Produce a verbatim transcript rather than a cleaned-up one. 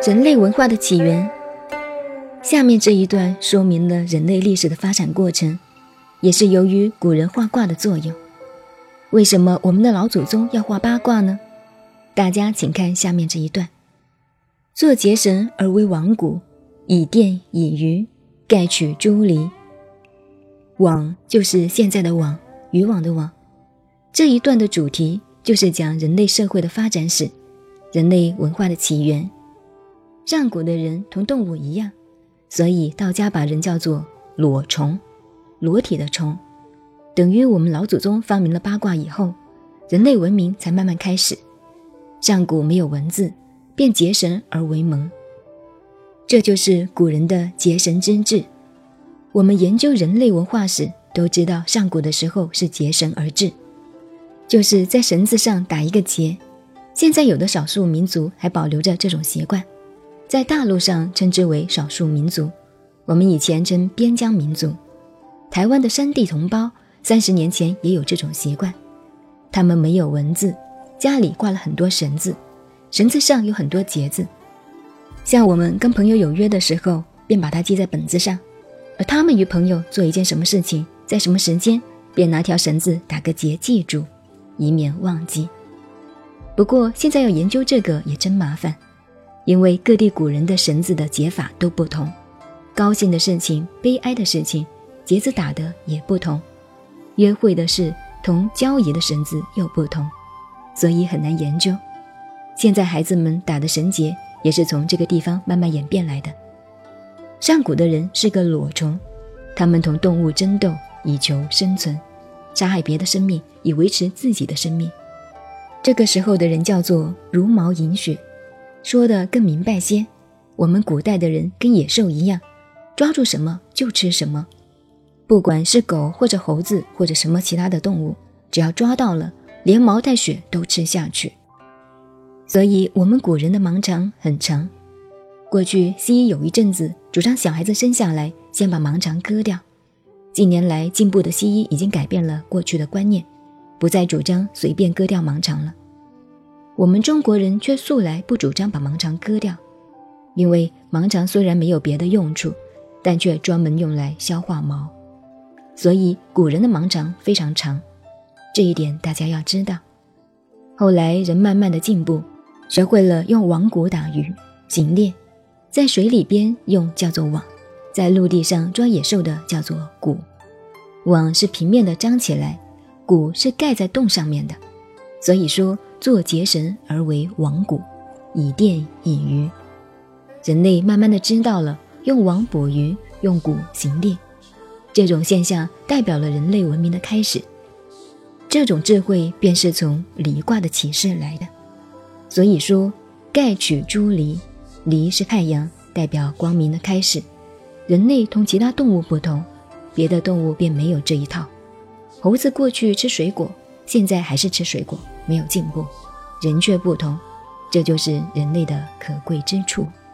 人类文化的起源。下面这一段说明了人类历史的发展过程，也是由于古人画卦的作用。为什么我们的老祖宗要画八卦呢？大家请看下面这一段。作结绳而为网谷，以电以渔，盖取诸离。网就是现在的网，渔网的网。这一段的主题就是讲人类社会的发展史，人类文化的起源。上古的人同动物一样，所以道家把人叫做裸虫，裸体的虫。等于我们老祖宗发明了八卦以后，人类文明才慢慢开始。上古没有文字，便结绳而为盟，这就是古人的结绳之治。我们研究人类文化史都知道，上古的时候是结绳而治，就是在绳子上打一个结。现在有的少数民族还保留着这种习惯，在大陆上称之为少数民族，我们以前称边疆民族。台湾的山地同胞三十年前也有这种习惯，他们没有文字，家里挂了很多绳子，绳子上有很多结子。像我们跟朋友有约的时候，便把它记在本子上，而他们与朋友做一件什么事情，在什么时间，便拿条绳子打个结记住，以免忘记。不过现在要研究这个也真麻烦，因为各地古人的绳子的结法都不同，高兴的事情、悲哀的事情，结子打的也不同，约会的事同交谊的绳子又不同，所以很难研究。现在孩子们打的绳结也是从这个地方慢慢演变来的。上古的人是个裸虫，他们同动物争斗以求生存，杀害别的生命以维持自己的生命。这个时候的人叫做茹毛饮血，说得更明白些，我们古代的人跟野兽一样，抓住什么就吃什么，不管是狗或者猴子或者什么其他的动物，只要抓到了，连毛带血都吃下去。所以我们古人的盲肠很长。过去西医有一阵子主张小孩子生下来先把盲肠割掉，近年来进步的西医已经改变了过去的观念，不再主张随便割掉盲肠了。我们中国人却素来不主张把盲肠割掉，因为盲肠虽然没有别的用处，但却专门用来消化毛，所以古人的盲肠非常长，这一点大家要知道。后来人慢慢的进步，学会了用网谷打鱼行猎，在水里边用叫做网，在陆地上抓野兽的叫做谷。网是平面的张起来，谷是盖在洞上面的，所以说做结绳而为网谷，以电以渔。人类慢慢的知道了用网捕鱼，用谷行猎，这种现象代表了人类文明的开始。这种智慧便是从离卦的启示来的。所以说盖取诸离，离是太阳，代表光明的开始。人类同其他动物不同，别的动物便没有这一套。猴子过去吃水果，现在还是吃水果，没有进步。人却不同，这就是人类的可贵之处。